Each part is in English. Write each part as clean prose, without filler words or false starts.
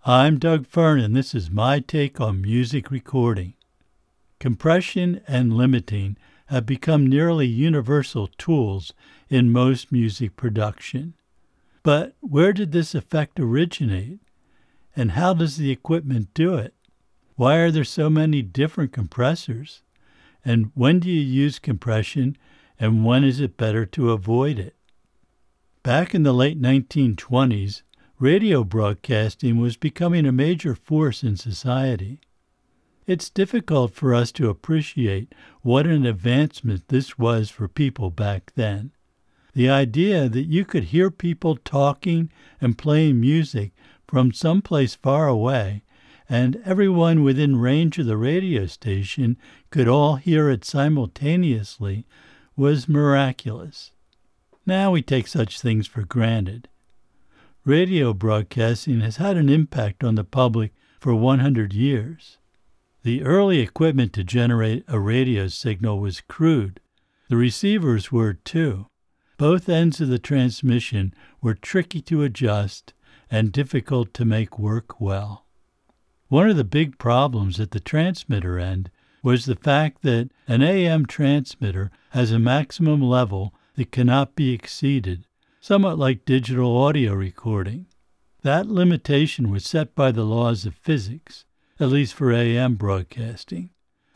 I'm Doug Fern, and this is my take on music recording. Compression and limiting have become nearly universal tools in most music production. But where did this effect originate? And how does the equipment do it? Why are there so many different compressors? And when do you use compression, and when is it better to avoid it? Back in the late 1920s, radio broadcasting was becoming a major force in society. It's difficult for us to appreciate what an advancement this was for people back then. The idea that you could hear people talking and playing music from someplace far away, and everyone within range of the radio station could all hear it simultaneously, was miraculous. Now we take such things for granted. Radio broadcasting has had an impact on the public for 100 years. The early equipment to generate a radio signal was crude. The receivers were too. Both ends of the transmission were tricky to adjust and difficult to make work well. One of the big problems at the transmitter end was the fact that an AM transmitter has a maximum level that cannot be exceeded, somewhat like digital audio recording. That limitation was set by the laws of physics, at least for AM broadcasting.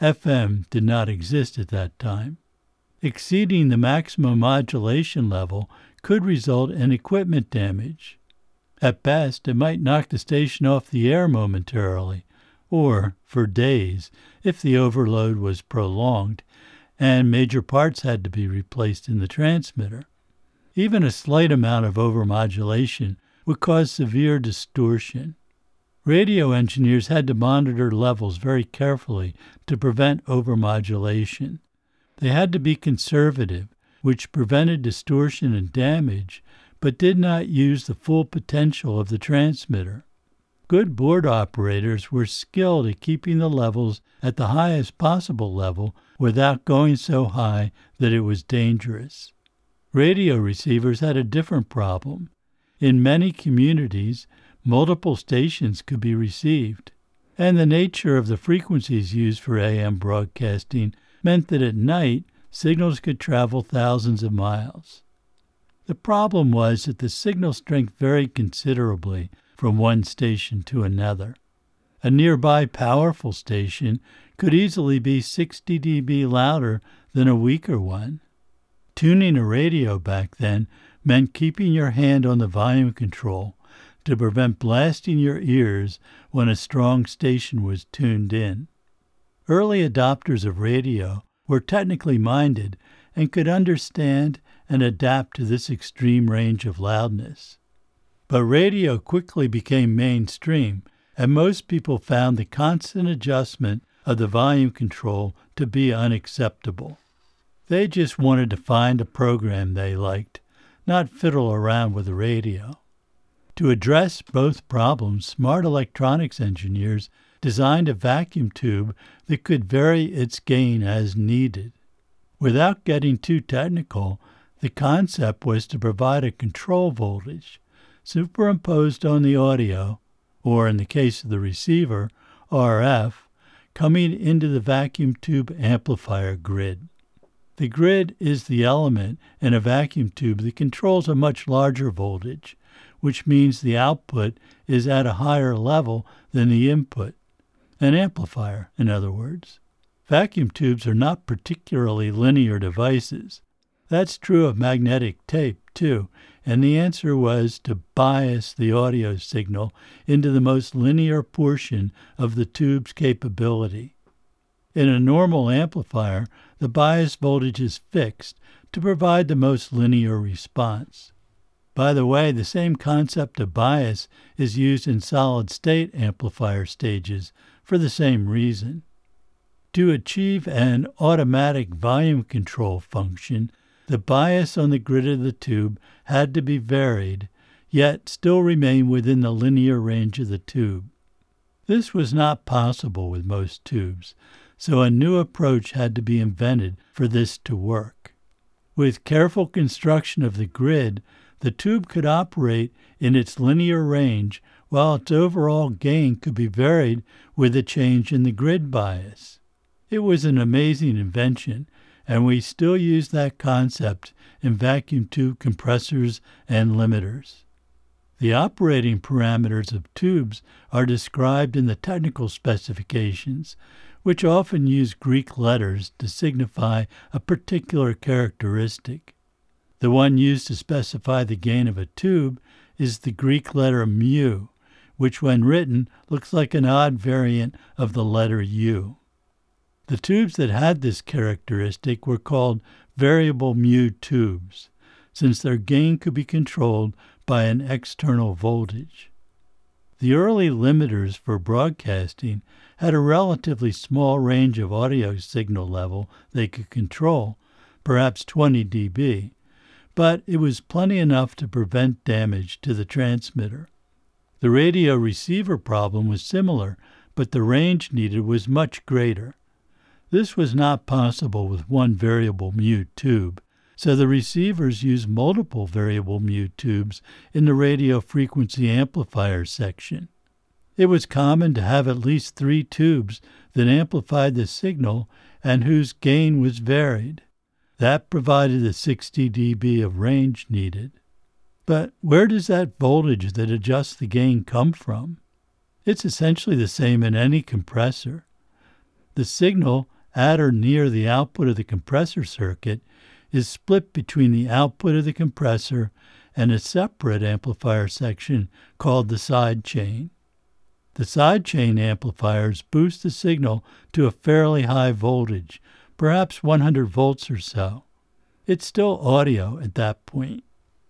FM did not exist at that time. Exceeding the maximum modulation level could result in equipment damage. At best, it might knock the station off the air momentarily, or for days, if the overload was prolonged and major parts had to be replaced in the transmitter. Even a slight amount of overmodulation would cause severe distortion. Radio engineers had to monitor levels very carefully to prevent overmodulation. They had to be conservative, which prevented distortion and damage, but did not use the full potential of the transmitter. Good board operators were skilled at keeping the levels at the highest possible level without going so high that it was dangerous. Radio receivers had a different problem. In many communities, multiple stations could be received, and the nature of the frequencies used for AM broadcasting meant that at night, signals could travel thousands of miles. The problem was that the signal strength varied considerably from one station to another. A nearby powerful station could easily be 60 dB louder than a weaker one. Tuning a radio back then meant keeping your hand on the volume control to prevent blasting your ears when a strong station was tuned in. Early adopters of radio were technically minded and could understand and adapt to this extreme range of loudness. But radio quickly became mainstream, and most people found the constant adjustment of the volume control to be unacceptable. They just wanted to find a program they liked, not fiddle around with the radio. To address both problems, smart electronics engineers designed a vacuum tube that could vary its gain as needed. Without getting too technical, the concept was to provide a control voltage superimposed on the audio, or in the case of the receiver, RF, coming into the vacuum tube amplifier grid. The grid is the element in a vacuum tube that controls a much larger voltage, which means the output is at a higher level than the input. An amplifier, in other words. Vacuum tubes are not particularly linear devices. That's true of magnetic tape, too, and the answer was to bias the audio signal into the most linear portion of the tube's capability. In a normal amplifier, the bias voltage is fixed to provide the most linear response. By the way, the same concept of bias is used in solid-state amplifier stages for the same reason. To achieve an automatic volume control function, the bias on the grid of the tube had to be varied, yet still remain within the linear range of the tube. This was not possible with most tubes, so a new approach had to be invented for this to work. With careful construction of the grid, the tube could operate in its linear range while its overall gain could be varied with a change in the grid bias. It was an amazing invention, and we still use that concept in vacuum tube compressors and limiters. The operating parameters of tubes are described in the technical specifications, which often use Greek letters to signify a particular characteristic. The one used to specify the gain of a tube is the Greek letter mu, which when written looks like an odd variant of the letter U. The tubes that had this characteristic were called variable mu tubes, since their gain could be controlled by an external voltage. The early limiters for broadcasting had a relatively small range of audio signal level they could control, perhaps 20 dB, but it was plenty enough to prevent damage to the transmitter. The radio receiver problem was similar, but the range needed was much greater. This was not possible with one variable mu tube, so the receivers used multiple variable mu tubes in the radio frequency amplifier section. It was common to have at least 3 tubes that amplified the signal and whose gain was varied. That provided the 60 dB of range needed. But where does that voltage that adjusts the gain come from? It's essentially the same in any compressor. The signal at or near the output of the compressor circuit is split between the output of the compressor and a separate amplifier section called the side chain. The side chain amplifiers boost the signal to a fairly high voltage, perhaps 100 volts or so. It's still audio at that point.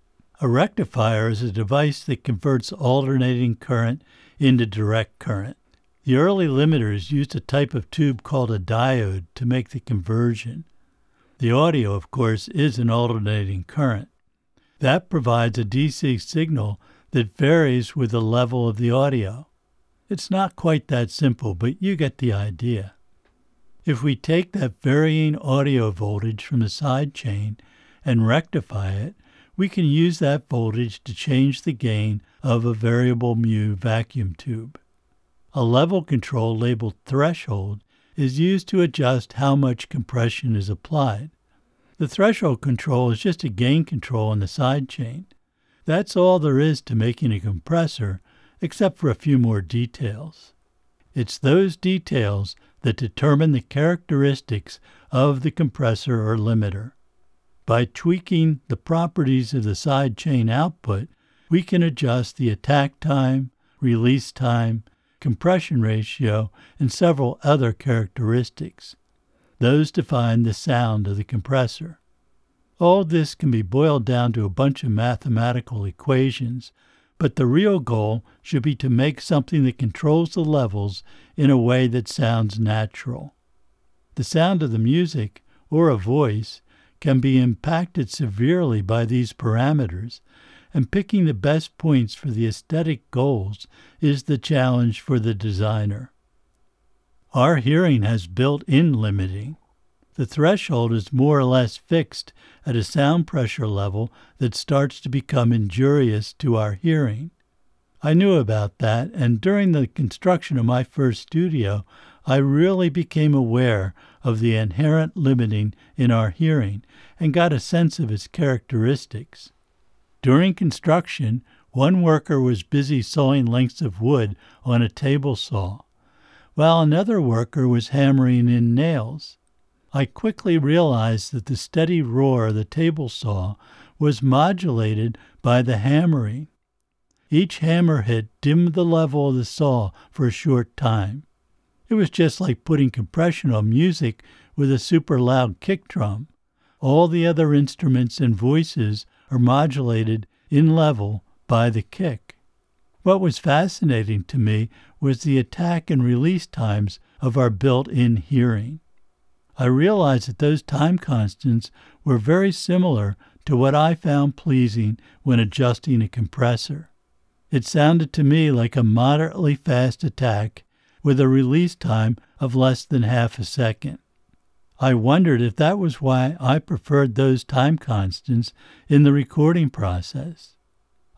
A rectifier is a device that converts alternating current into direct current. The early limiters used a type of tube called a diode to make the conversion. The audio, of course, is an alternating current. That provides a DC signal that varies with the level of the audio. It's not quite that simple, but you get the idea. If we take that varying audio voltage from the side chain and rectify it, we can use that voltage to change the gain of a variable mu vacuum tube. A level control labeled threshold is used to adjust how much compression is applied. The threshold control is just a gain control on the side chain. That's all there is to making a compressor, except for a few more details. It's those details that determine the characteristics of the compressor or limiter. By tweaking the properties of the side chain output, we can adjust the attack time, release time, compression ratio, and several other characteristics. Those define the sound of the compressor. All this can be boiled down to a bunch of mathematical equations, but the real goal should be to make something that controls the levels in a way that sounds natural. The sound of the music, or a voice, can be impacted severely by these parameters, and picking the best points for the aesthetic goals is the challenge for the designer. Our hearing has built-in limiting. The threshold is more or less fixed at a sound pressure level that starts to become injurious to our hearing. I knew about that, and during the construction of my first studio, I really became aware of the inherent limiting in our hearing and got a sense of its characteristics. During construction, one worker was busy sawing lengths of wood on a table saw, while another worker was hammering in nails. I quickly realized that the steady roar of the table saw was modulated by the hammering. Each hammer hit dimmed the level of the saw for a short time. It was just like putting compression on music with a super loud kick drum. All the other instruments and voices are modulated in level by the kick. What was fascinating to me was the attack and release times of our built-in hearing. I realized that those time constants were very similar to what I found pleasing when adjusting a compressor. It sounded to me like a moderately fast attack with a release time of less than half a second. I wondered if that was why I preferred those time constants in the recording process.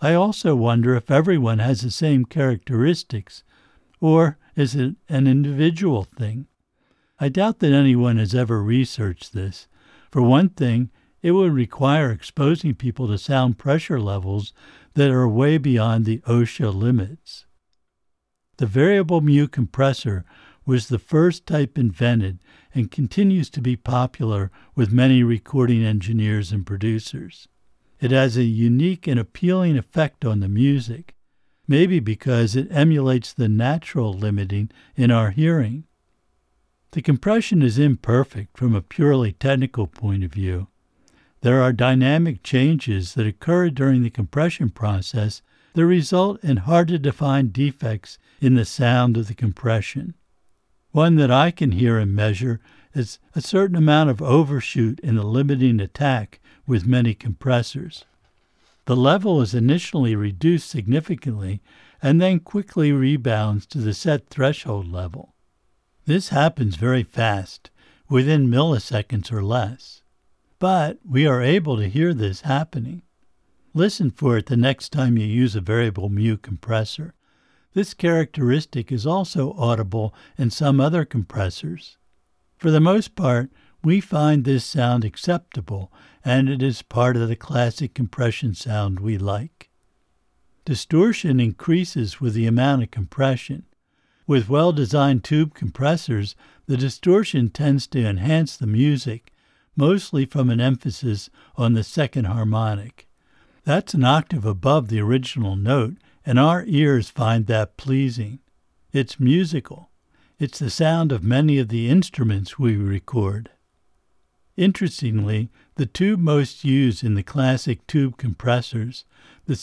I also wonder if everyone has the same characteristics, or is it an individual thing? I doubt that anyone has ever researched this. For one thing, it would require exposing people to sound pressure levels that are way beyond the OSHA limits. The variable mu compressor was the first type invented and continues to be popular with many recording engineers and producers. It has a unique and appealing effect on the music, maybe because it emulates the natural limiting in our hearing. The compression is imperfect from a purely technical point of view. There are dynamic changes that occur during the compression process that result in hard-to-define defects in the sound of the compression. One that I can hear and measure is a certain amount of overshoot in the limiting attack with many compressors. The level is initially reduced significantly and then quickly rebounds to the set threshold level. This happens very fast, within milliseconds or less. But we are able to hear this happening. Listen for it the next time you use a variable mu compressor. This characteristic is also audible in some other compressors. For the most part, we find this sound acceptable, and it is part of the classic compression sound we like. Distortion increases with the amount of compression. With well-designed tube compressors, the distortion tends to enhance the music, mostly from an emphasis on the second harmonic. That's an octave above the original note, and our ears find that pleasing. It's musical. It's the sound of many of the instruments we record. Interestingly, the tube most used in the classic tube compressors, the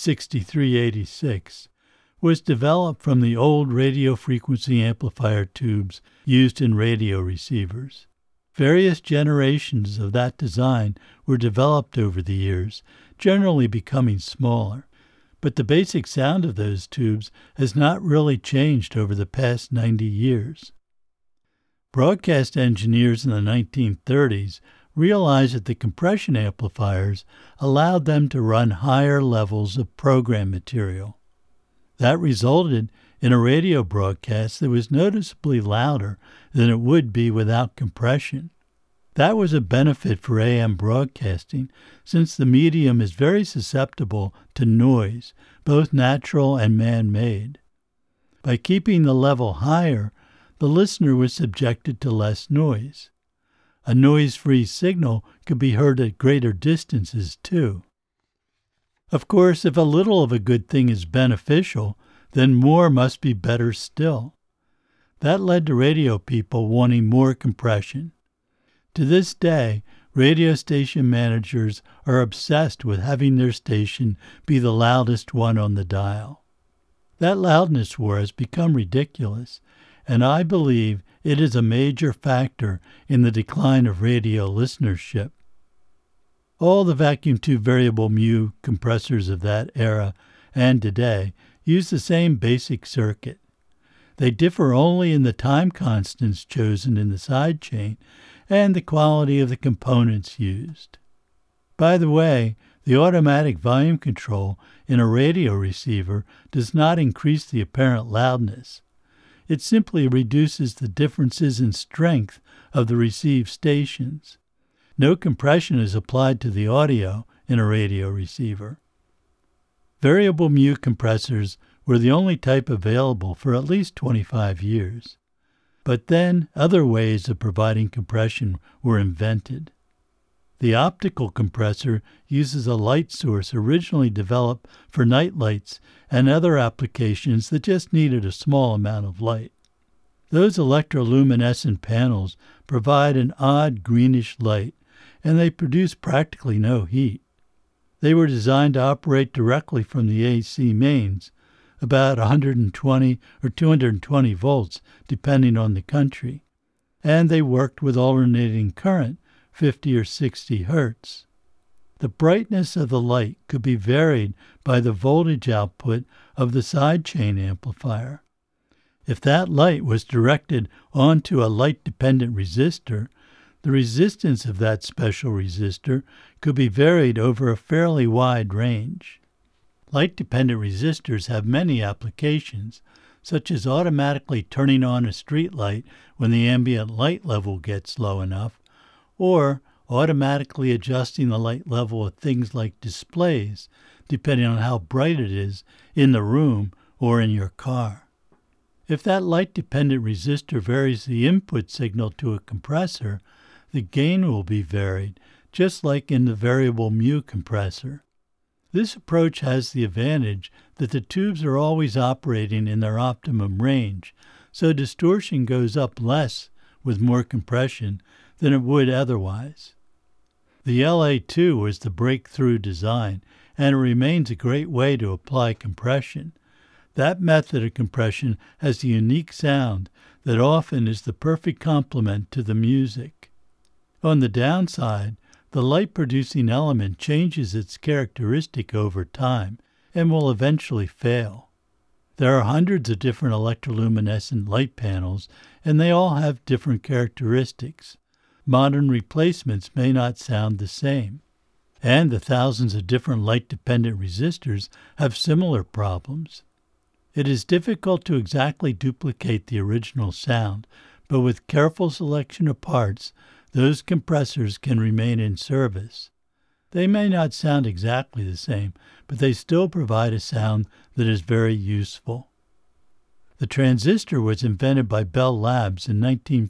6386, was developed from the old radio frequency amplifier tubes used in radio receivers. Various generations of that design were developed over the years, generally becoming smaller, but the basic sound of those tubes has not really changed over the past 90 years. Broadcast engineers in the 1930s realized that the compression amplifiers allowed them to run higher levels of program material. That resulted in a radio broadcast that was noticeably louder than it would be without compression. That was a benefit for AM broadcasting, since the medium is very susceptible to noise, both natural and man-made. By keeping the level higher, the listener was subjected to less noise. A noise-free signal could be heard at greater distances, too. Of course, if a little of a good thing is beneficial, then more must be better still. That led to radio people wanting more compression. To this day, radio station managers are obsessed with having their station be the loudest one on the dial. That loudness war has become ridiculous, and I believe it is a major factor in the decline of radio listenership. All the vacuum tube variable mu compressors of that era and today use the same basic circuit. They differ only in the time constants chosen in the sidechain and the quality of the components used. By the way, the automatic volume control in a radio receiver does not increase the apparent loudness. It simply reduces the differences in strength of the received stations. No compression is applied to the audio in a radio receiver. Variable mu compressors were the only type available for at least 25 years. But then other ways of providing compression were invented. The optical compressor uses a light source originally developed for night lights and other applications that just needed a small amount of light. Those electroluminescent panels provide an odd greenish light, and they produce practically no heat. They were designed to operate directly from the AC mains, about 120 or 220 volts, depending on the country, and they worked with alternating current, 50 or 60 hertz. The brightness of the light could be varied by the voltage output of the sidechain amplifier. If that light was directed onto a light-dependent resistor, the resistance of that special resistor could be varied over a fairly wide range. Light-dependent resistors have many applications, such as automatically turning on a street light when the ambient light level gets low enough, or automatically adjusting the light level of things like displays, depending on how bright it is in the room or in your car. If that light-dependent resistor varies the input signal to a compressor, the gain will be varied, just like in the variable mu compressor. This approach has the advantage that the tubes are always operating in their optimum range, so distortion goes up less with more compression than it would otherwise. The LA2 was the breakthrough design, and it remains a great way to apply compression. That method of compression has a unique sound that often is the perfect complement to the music. On the downside, the light-producing element changes its characteristic over time and will eventually fail. There are hundreds of different electroluminescent light panels, and they all have different characteristics. Modern replacements may not sound the same. And the thousands of different light-dependent resistors have similar problems. It is difficult to exactly duplicate the original sound, but with careful selection of parts, those compressors can remain in service. They may not sound exactly the same, but they still provide a sound that is very useful. The transistor was invented by Bell Labs in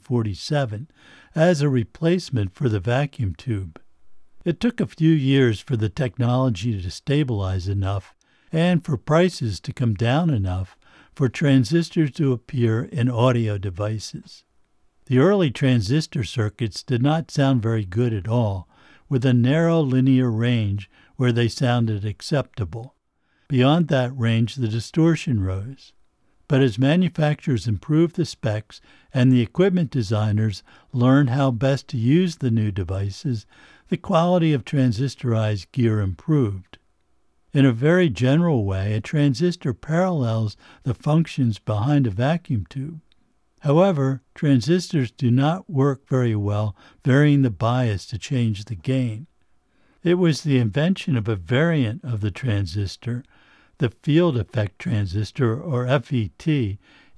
1947 as a replacement for the vacuum tube. It took a few years for the technology to stabilize enough and for prices to come down enough for transistors to appear in audio devices. The early transistor circuits did not sound very good at all, with a narrow linear range where they sounded acceptable. Beyond that range, the distortion rose. But as manufacturers improved the specs and the equipment designers learned how best to use the new devices, the quality of transistorized gear improved. In a very general way, a transistor parallels the functions behind a vacuum tube. However, transistors do not work very well varying the bias to change the gain. It was the invention of a variant of the transistor, the field effect transistor, or FET, in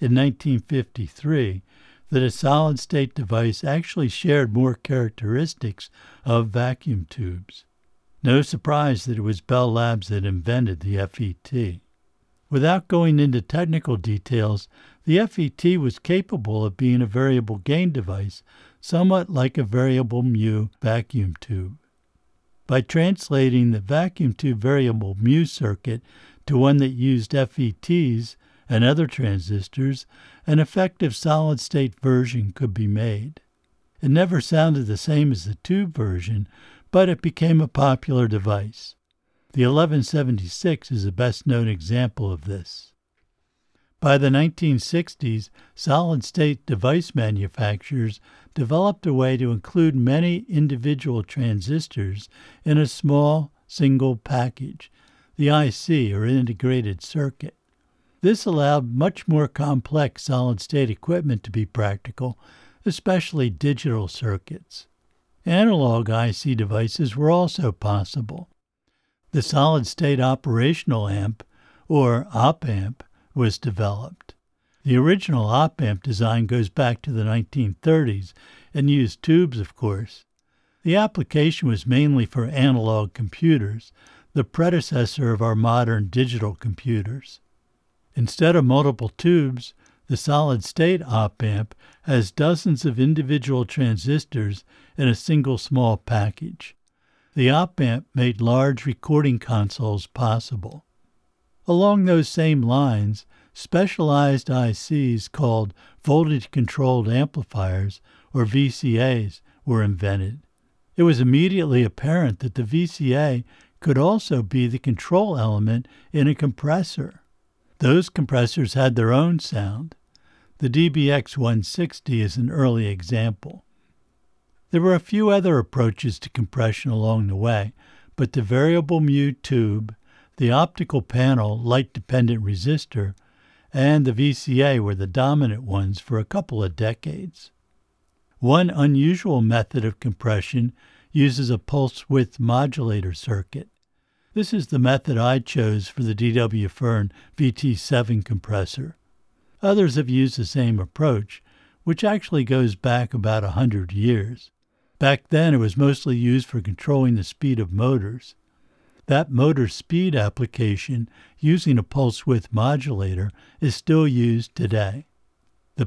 1953, that a solid-state device actually shared more characteristics of vacuum tubes. No surprise that it was Bell Labs that invented the FET. Without going into technical details, the FET was capable of being a variable gain device, somewhat like a variable mu vacuum tube. By translating the vacuum tube variable mu circuit to one that used FETs and other transistors, an effective solid-state version could be made. It never sounded the same as the tube version, but it became a popular device. The 1176 is the best-known example of this. By the 1960s, solid-state device manufacturers developed a way to include many individual transistors in a small, single package, the IC, or integrated circuit. This allowed much more complex solid-state equipment to be practical, especially digital circuits. Analog IC devices were also possible. The solid-state operational amp, or op-amp, was developed. The original op-amp design goes back to the 1930s and used tubes, of course. The application was mainly for analog computers, the predecessor of our modern digital computers. Instead of multiple tubes, the solid-state op-amp has dozens of individual transistors in a single small package. The op-amp made large recording consoles possible. Along those same lines, specialized ICs called voltage-controlled amplifiers, or VCAs, were invented. It was immediately apparent that the VCA could also be the control element in a compressor. Those compressors had their own sound. The DBX 160 is an early example. There were a few other approaches to compression along the way, but the variable mu tube, the optical panel light-dependent resistor, and the VCA were the dominant ones for a couple of decades. One unusual method of compression uses a pulse width modulator circuit. This is the method I chose for the DW Fern VT7 compressor. Others have used the same approach, which actually goes back about 100 years. Back then, it was mostly used for controlling the speed of motors. That motor speed application using a pulse width modulator is still used today. The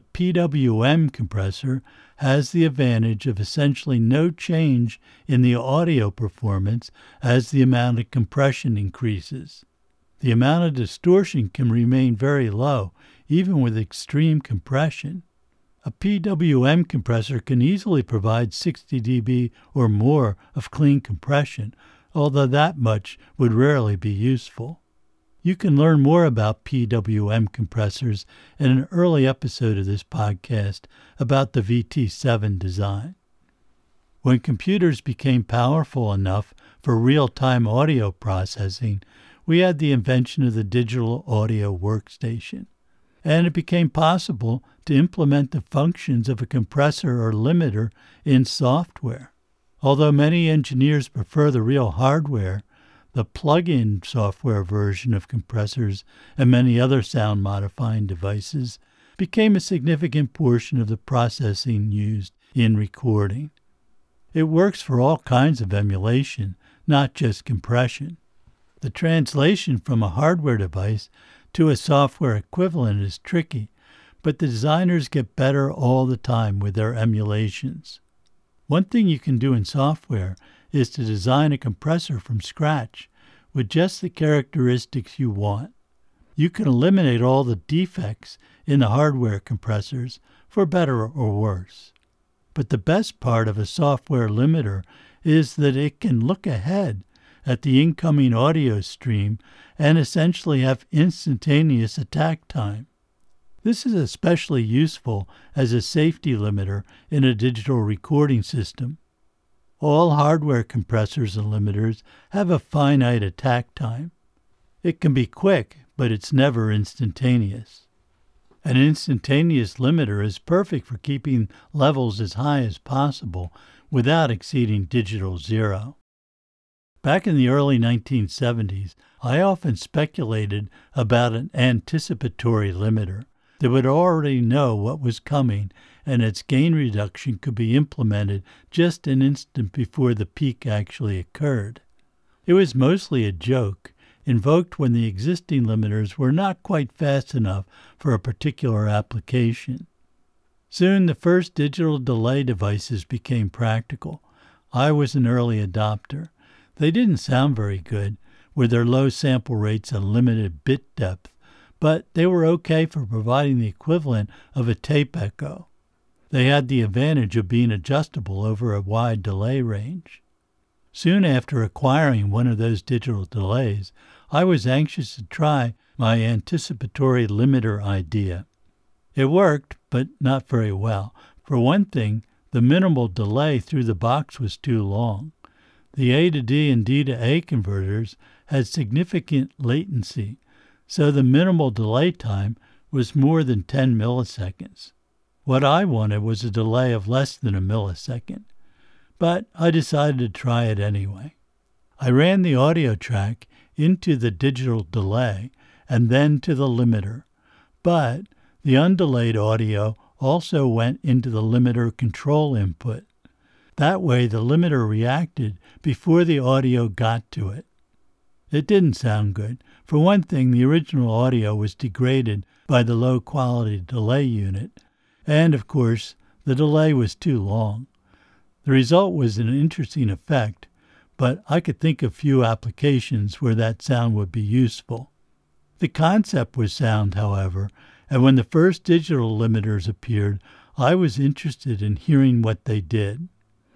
PWM compressor has the advantage of essentially no change in the audio performance as the amount of compression increases. The amount of distortion can remain very low, even with extreme compression. A PWM compressor can easily provide 60 dB or more of clean compression, although that much would rarely be useful. You can learn more about PWM compressors in an early episode of this podcast about the VT7 design. When computers became powerful enough for real-time audio processing, we had the invention of the digital audio workstation, and it became possible to implement the functions of a compressor or limiter in software. Although many engineers prefer the real hardware, the plug-in software version of compressors and many other sound-modifying devices became a significant portion of the processing used in recording. It works for all kinds of emulation, not just compression. The translation from a hardware device to a software equivalent is tricky, but the designers get better all the time with their emulations. One thing you can do in software is to design a compressor from scratch with just the characteristics you want. You can eliminate all the defects in the hardware compressors, for better or worse. But the best part of a software limiter is that it can look ahead at the incoming audio stream and essentially have instantaneous attack time. This is especially useful as a safety limiter in a digital recording system. All hardware compressors and limiters have a finite attack time. It can be quick, but it's never instantaneous. An instantaneous limiter is perfect for keeping levels as high as possible without exceeding digital zero. Back in the early 1970s, I often speculated about an anticipatory limiter that would already know what was coming, and its gain reduction could be implemented just an instant before the peak actually occurred. It was mostly a joke, invoked when the existing limiters were not quite fast enough for a particular application. Soon the first digital delay devices became practical. I was an early adopter. They didn't sound very good, with their low sample rates and limited bit depth, but they were okay for providing the equivalent of a tape echo. They had the advantage of being adjustable over a wide delay range. Soon after acquiring one of those digital delays, I was anxious to try my anticipatory limiter idea. It worked, but not very well. For one thing, the minimal delay through the box was too long. The A to D and D to A converters had significant latency, so the minimal delay time was more than 10 milliseconds. What I wanted was a delay of less than a millisecond, but I decided to try it anyway. I ran the audio track into the digital delay and then to the limiter, but the undelayed audio also went into the limiter control input. That way the limiter reacted before the audio got to it. It didn't sound good. For one thing, the original audio was degraded by the low-quality delay unit, and, of course, the delay was too long. The result was an interesting effect, but I could think of few applications where that sound would be useful. The concept was sound, however, and when the first digital limiters appeared, I was interested in hearing what they did.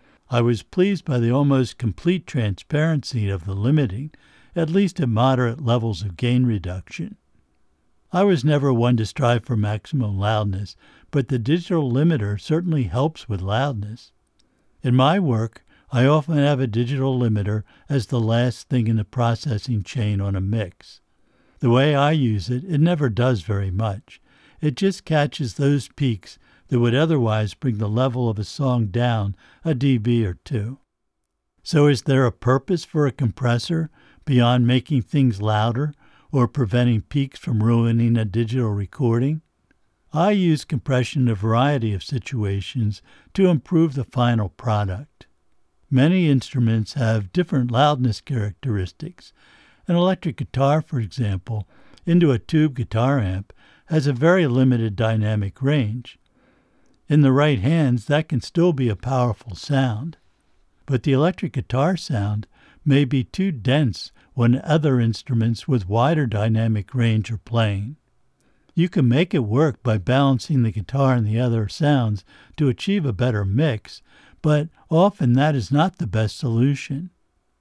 I was pleased by the almost complete transparency of the limiting, at least at moderate levels of gain reduction. I was never one to strive for maximum loudness, but the digital limiter certainly helps with loudness. In my work, I often have a digital limiter as the last thing in the processing chain on a mix. The way I use it, it never does very much. It just catches those peaks that would otherwise bring the level of a song down a dB or two. So is there a purpose for a compressor beyond making things louder or preventing peaks from ruining a digital recording? I use compression in a variety of situations to improve the final product. Many instruments have different loudness characteristics. An electric guitar, for example, into a tube guitar amp has a very limited dynamic range. In the right hands, that can still be a powerful sound. But the electric guitar sound may be too dense when other instruments with wider dynamic range are playing. You can make it work by balancing the guitar and the other sounds to achieve a better mix, but often that is not the best solution.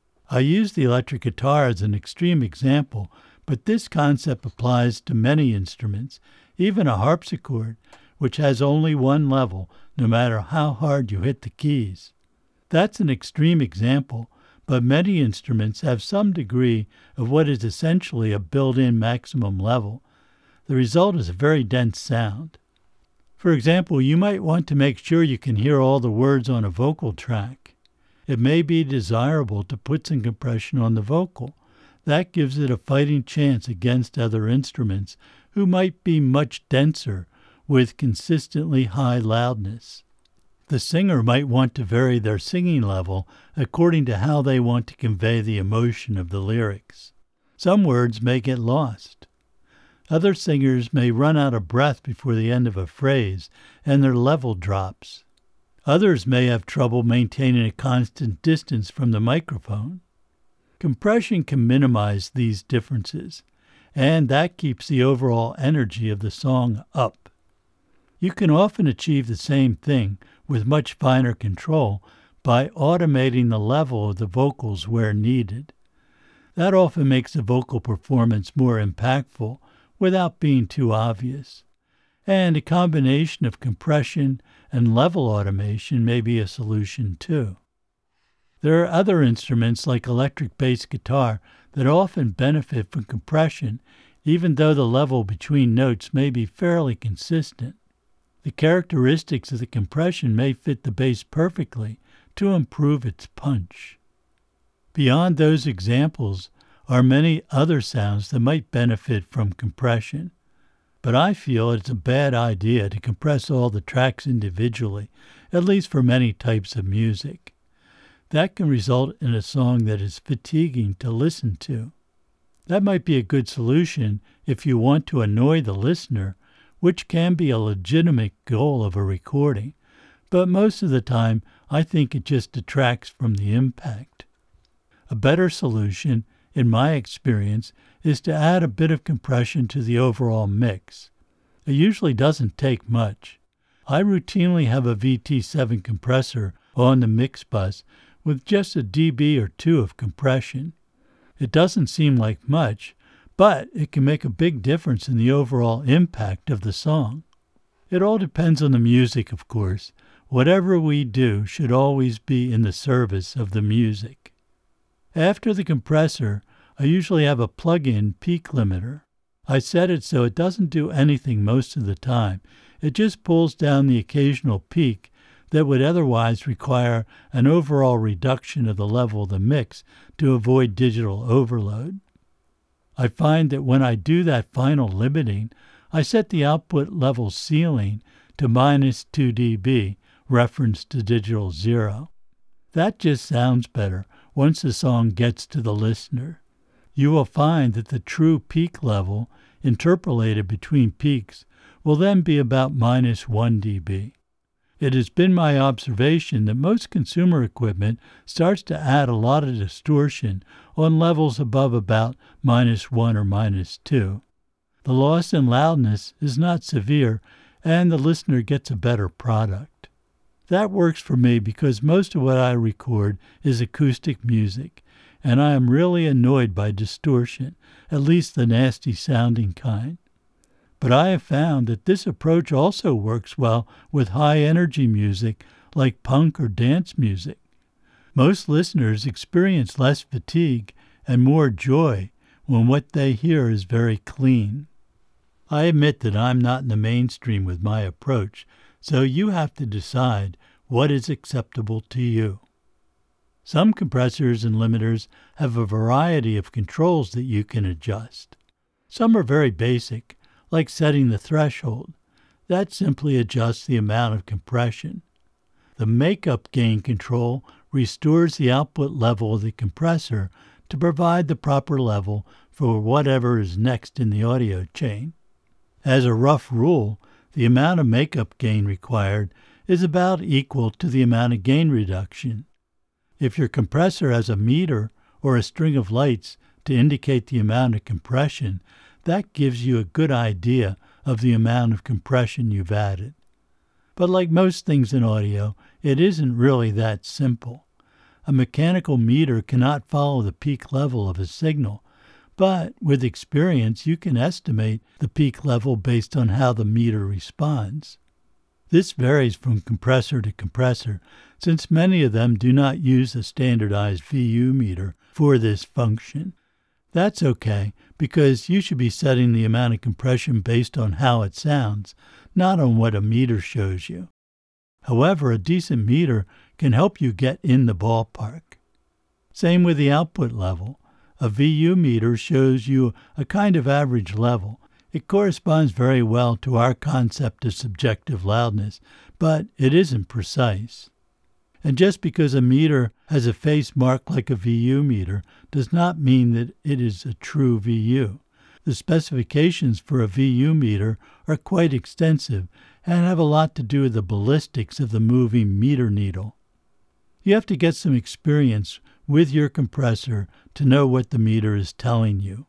I use the electric guitar as an extreme example, but this concept applies to many instruments, even a harpsichord, which has only one level, no matter how hard you hit the keys. That's an extreme example, but many instruments have some degree of what is essentially a built-in maximum level. The result is a very dense sound. For example, you might want to make sure you can hear all the words on a vocal track. It may be desirable to put some compression on the vocal. That gives it a fighting chance against other instruments who might be much denser with consistently high loudness. The singer might want to vary their singing level according to how they want to convey the emotion of the lyrics. Some words may get lost. Other singers may run out of breath before the end of a phrase, and their level drops. Others may have trouble maintaining a constant distance from the microphone. Compression can minimize these differences, and that keeps the overall energy of the song up. You can often achieve the same thing with much finer control by automating the level of the vocals where needed. That often makes the vocal performance more impactful without being too obvious. And a combination of compression and level automation may be a solution too. There are other instruments like electric bass guitar that often benefit from compression, even though the level between notes may be fairly consistent. The characteristics of the compression may fit the bass perfectly to improve its punch. Beyond those examples are many other sounds that might benefit from compression, but I feel it's a bad idea to compress all the tracks individually, at least for many types of music. That can result in a song that is fatiguing to listen to. That might be a good solution if you want to annoy the listener, which can be a legitimate goal of a recording, but most of the time I think it just detracts from the impact. A better solution, in my experience, is to add a bit of compression to the overall mix. It usually doesn't take much. I routinely have a VT7 compressor on the mix bus with just a dB or 2 of compression. It doesn't seem like much, but it can make a big difference in the overall impact of the song. It all depends on the music, of course. Whatever we do should always be in the service of the music. After the compressor, I usually have a plug-in peak limiter. I set it so it doesn't do anything most of the time. It just pulls down the occasional peak that would otherwise require an overall reduction of the level of the mix to avoid digital overload. I find that when I do that final limiting, I set the output level ceiling to -2 dB, reference to digital 0. That just sounds better once the song gets to the listener. You will find that the true peak level, interpolated between peaks, will then be about -1 dB. It has been my observation that most consumer equipment starts to add a lot of distortion on levels above about -1 or -2. The loss in loudness is not severe, and the listener gets a better product. That works for me because most of what I record is acoustic music, and I am really annoyed by distortion, at least the nasty-sounding kind. But I have found that this approach also works well with high-energy music like punk or dance music. Most listeners experience less fatigue and more joy when what they hear is very clean. I admit that I'm not in the mainstream with my approach, so you have to decide what is acceptable to you. Some compressors and limiters have a variety of controls that you can adjust. Some are very basic, like setting the threshold. That simply adjusts the amount of compression. The makeup gain control restores the output level of the compressor to provide the proper level for whatever is next in the audio chain. As a rough rule, the amount of makeup gain required is about equal to the amount of gain reduction. If your compressor has a meter or a string of lights to indicate the amount of compression, that gives you a good idea of the amount of compression you've added. But like most things in audio, it isn't really that simple. A mechanical meter cannot follow the peak level of a signal, but with experience you can estimate the peak level based on how the meter responds. This varies from compressor to compressor, since many of them do not use a standardized VU meter for this function. That's okay, because you should be setting the amount of compression based on how it sounds, not on what a meter shows you. However, a decent meter can help you get in the ballpark. Same with the output level. A VU meter shows you a kind of average level. It corresponds very well to our concept of subjective loudness, but it isn't precise. And just because a meter has a face marked like a VU meter does not mean that it is a true VU. The specifications for a VU meter are quite extensive and have a lot to do with the ballistics of the moving meter needle. You have to get some experience with your compressor to know what the meter is telling you.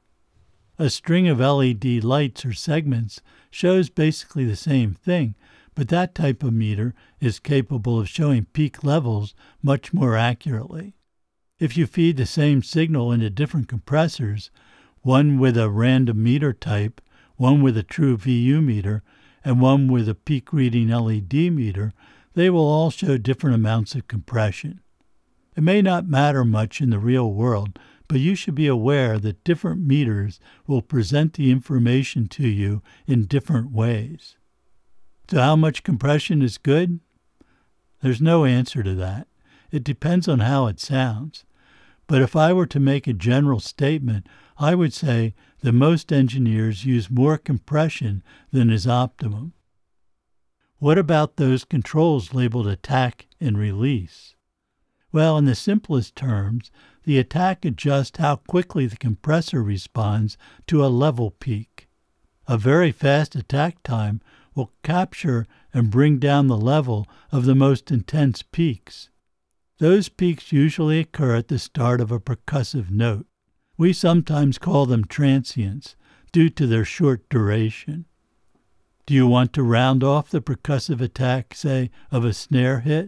A string of LED lights or segments shows basically the same thing, but that type of meter is capable of showing peak levels much more accurately. If you feed the same signal into different compressors, one with a random meter type, one with a true VU meter, and one with a peak reading LED meter, they will all show different amounts of compression. It may not matter much in the real world, but you should be aware that different meters will present the information to you in different ways. So how much compression is good? There's no answer to that. It depends on how it sounds. But if I were to make a general statement, I would say that most engineers use more compression than is optimum. What about those controls labeled attack and release? Well, in the simplest terms, the attack adjusts how quickly the compressor responds to a level peak. A very fast attack time will capture and bring down the level of the most intense peaks. Those peaks usually occur at the start of a percussive note. We sometimes call them transients due to their short duration. Do you want to round off the percussive attack, say, of a snare hit?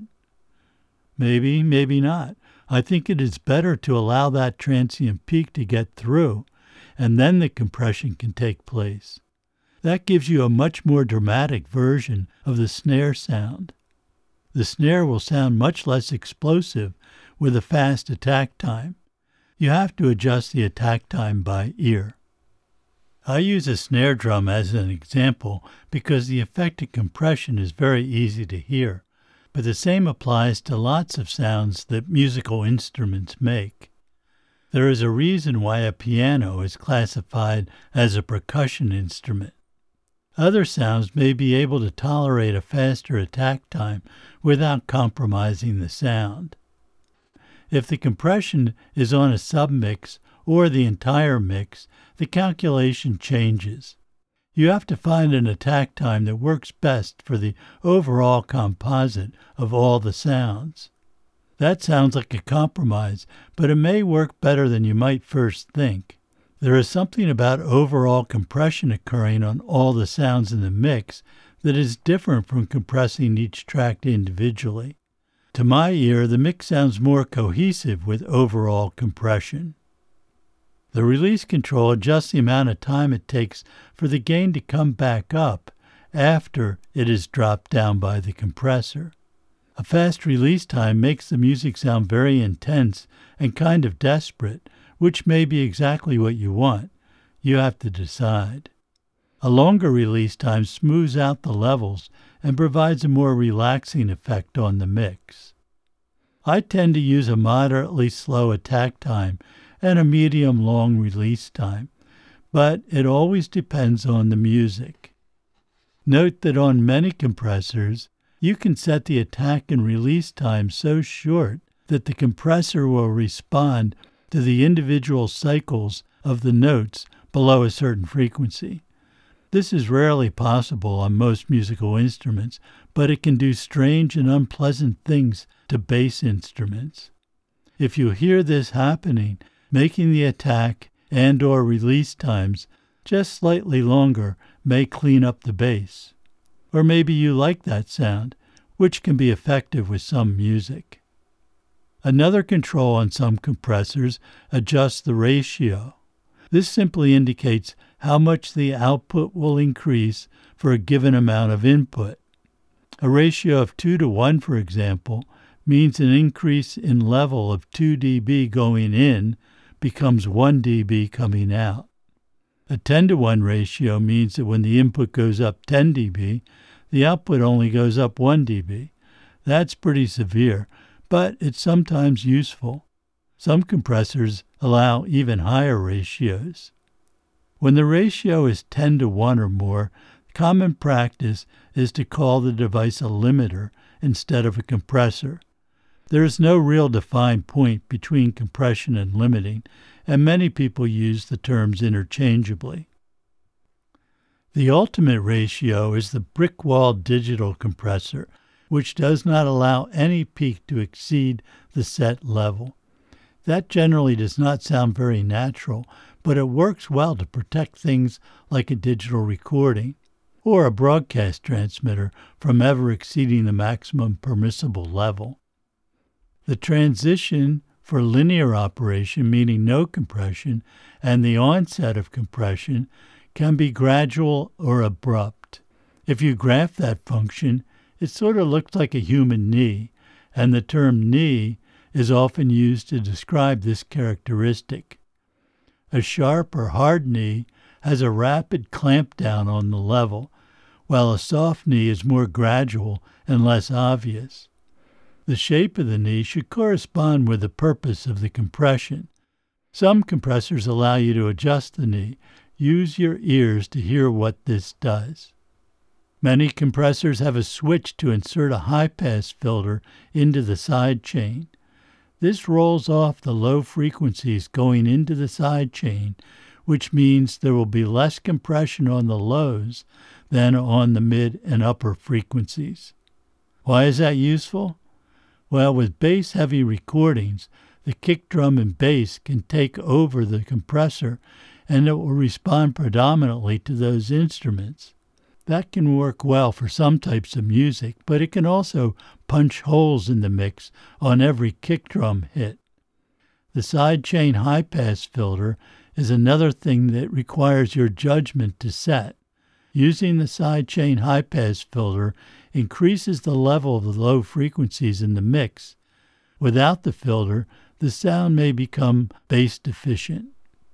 Maybe, maybe not. I think it is better to allow that transient peak to get through, and then the compression can take place. That gives you a much more dramatic version of the snare sound. The snare will sound much less explosive with a fast attack time. You have to adjust the attack time by ear. I use a snare drum as an example because the effect of compression is very easy to hear, but the same applies to lots of sounds that musical instruments make. There is a reason why a piano is classified as a percussion instrument. Other sounds may be able to tolerate a faster attack time without compromising the sound. If the compression is on a submix or the entire mix, the calculation changes. You have to find an attack time that works best for the overall composite of all the sounds. That sounds like a compromise, but it may work better than you might first think. There is something about overall compression occurring on all the sounds in the mix that is different from compressing each track individually. To my ear, the mix sounds more cohesive with overall compression. The release control adjusts the amount of time it takes for the gain to come back up after it is dropped down by the compressor. A fast release time makes the music sound very intense and kind of desperate, which may be exactly what you want. You have to decide. A longer release time smooths out the levels and provides a more relaxing effect on the mix. I tend to use a moderately slow attack time and a medium-long release time, but it always depends on the music. Note that on many compressors, you can set the attack and release time so short that the compressor will respond to the individual cycles of the notes below a certain frequency. This is rarely possible on most musical instruments, but it can do strange and unpleasant things to bass instruments. If you hear this happening, making the attack and/or release times just slightly longer may clean up the bass. Or maybe you like that sound, which can be effective with some music. Another control on some compressors adjusts the ratio. This simply indicates how much the output will increase for a given amount of input. A ratio of 2:1, for example, means an increase in level of 2 dB going in becomes 1 dB coming out. A 10:1 ratio means that when the input goes up 10 dB, the output only goes up 1 dB. That's pretty severe, but it's sometimes useful. Some compressors allow even higher ratios. When the ratio is 10:1 or more, common practice is to call the device a limiter instead of a compressor. There is no real defined point between compression and limiting, and many people use the terms interchangeably. The ultimate ratio is the brick-wall digital compressor, which does not allow any peak to exceed the set level. That generally does not sound very natural, but it works well to protect things like a digital recording or a broadcast transmitter from ever exceeding the maximum permissible level. The transition for linear operation, meaning no compression, and the onset of compression can be gradual or abrupt. If you graph that function, it sort of looks like a human knee, and the term knee is often used to describe this characteristic. A sharp or hard knee has a rapid clamp down on the level, while a soft knee is more gradual and less obvious. The shape of the knee should correspond with the purpose of the compression. Some compressors allow you to adjust the knee. Use your ears to hear what this does. Many compressors have a switch to insert a high-pass filter into the side chain. This rolls off the low frequencies going into the side chain, which means there will be less compression on the lows than on the mid and upper frequencies. Why is that useful? Well, with bass-heavy recordings, the kick drum and bass can take over the compressor, and it will respond predominantly to those instruments. That can work well for some types of music, but it can also punch holes in the mix on every kick drum hit. The sidechain high-pass filter is another thing that requires your judgment to set. Using the sidechain high-pass filter increases the level of the low frequencies in the mix. Without the filter, the sound may become bass deficient.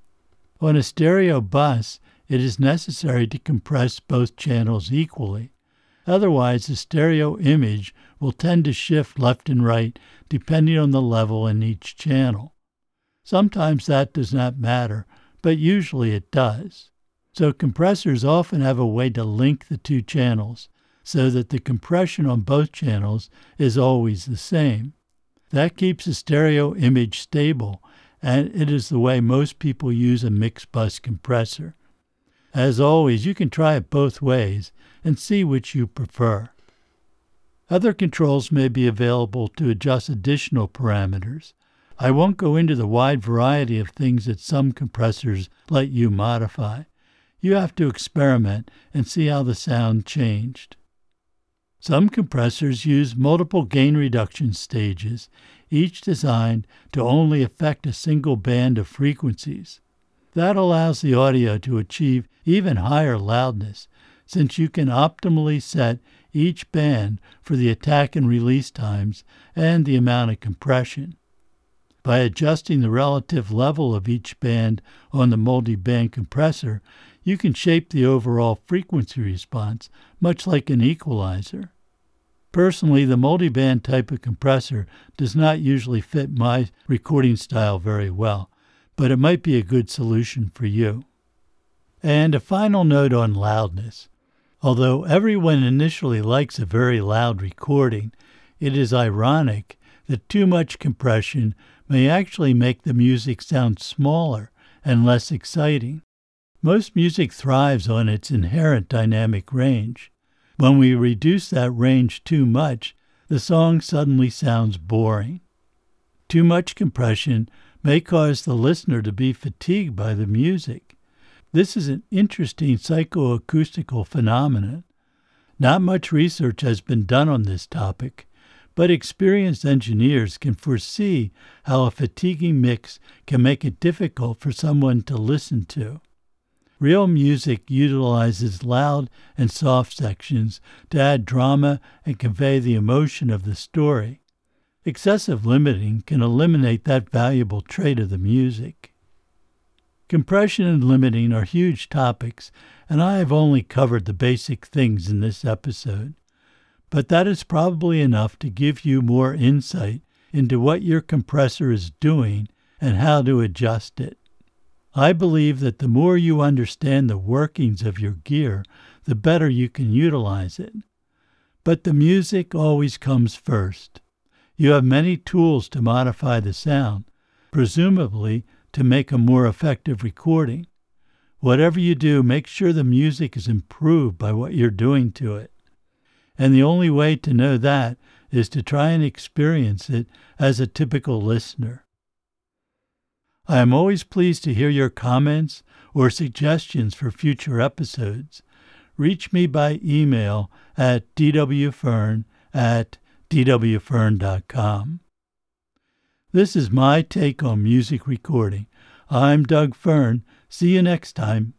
On a stereo bus, it is necessary to compress both channels equally. Otherwise, the stereo image will tend to shift left and right depending on the level in each channel. Sometimes that does not matter, but usually it does. So compressors often have a way to link the two channels so that the compression on both channels is always the same. That keeps the stereo image stable, and it is the way most people use a mixed bus compressor. As always, you can try it both ways and see which you prefer. Other controls may be available to adjust additional parameters. I won't go into the wide variety of things that some compressors let you modify. You have to experiment and see how the sound changed. Some compressors use multiple gain reduction stages, each designed to only affect a single band of frequencies. That allows the audio to achieve even higher loudness, since you can optimally set each band for the attack and release times and the amount of compression. By adjusting the relative level of each band on the multi-band compressor, you can shape the overall frequency response, much like an equalizer. Personally, the multiband type of compressor does not usually fit my recording style very well, but it might be a good solution for you. And a final note on loudness. Although everyone initially likes a very loud recording, it is ironic that too much compression may actually make the music sound smaller and less exciting. Most music thrives on its inherent dynamic range. When we reduce that range too much, the song suddenly sounds boring. Too much compression may cause the listener to be fatigued by the music. This is an interesting psychoacoustical phenomenon. Not much research has been done on this topic, but experienced engineers can foresee how a fatiguing mix can make it difficult for someone to listen to. Real music utilizes loud and soft sections to add drama and convey the emotion of the story. Excessive limiting can eliminate that valuable trait of the music. Compression and limiting are huge topics, and I have only covered the basic things in this episode. But that is probably enough to give you more insight into what your compressor is doing and how to adjust it. I believe that the more you understand the workings of your gear, the better you can utilize it. But the music always comes first. You have many tools to modify the sound, presumably to make a more effective recording. Whatever you do, make sure the music is improved by what you're doing to it. And the only way to know that is to try and experience it as a typical listener. I am always pleased to hear your comments or suggestions for future episodes. Reach me by email at dwfern@dwfern.com. This is my take on music recording. I'm Doug Fern. See you next time.